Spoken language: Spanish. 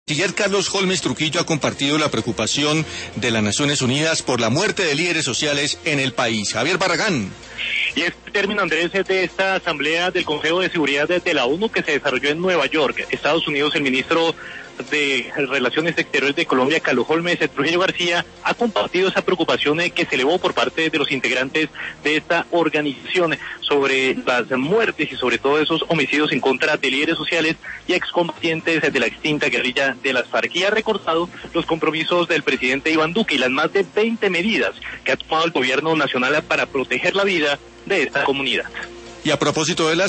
Canciller Carlos Holmes Trujillo ha compartido la preocupación de las Naciones Unidas por la muerte de líderes sociales en el país. Javier Barragán. Y este término, Andrés, de esta asamblea del Consejo de Seguridad de la ONU que se desarrolló en Nueva York, Estados Unidos. El ministro de Relaciones Exteriores de Colombia, Carlos Holmes Trujillo García, ha compartido esa preocupación que se elevó por parte de los integrantes de esta organización sobre las muertes y sobre todo esos homicidios en contra de líderes sociales y excombatientes de la extinta guerrilla de las FARC. Y ha recordado los compromisos del presidente Iván Duque y las más de 20 medidas que ha tomado el gobierno nacional para proteger la vida de esta comunidad. Y a propósito de las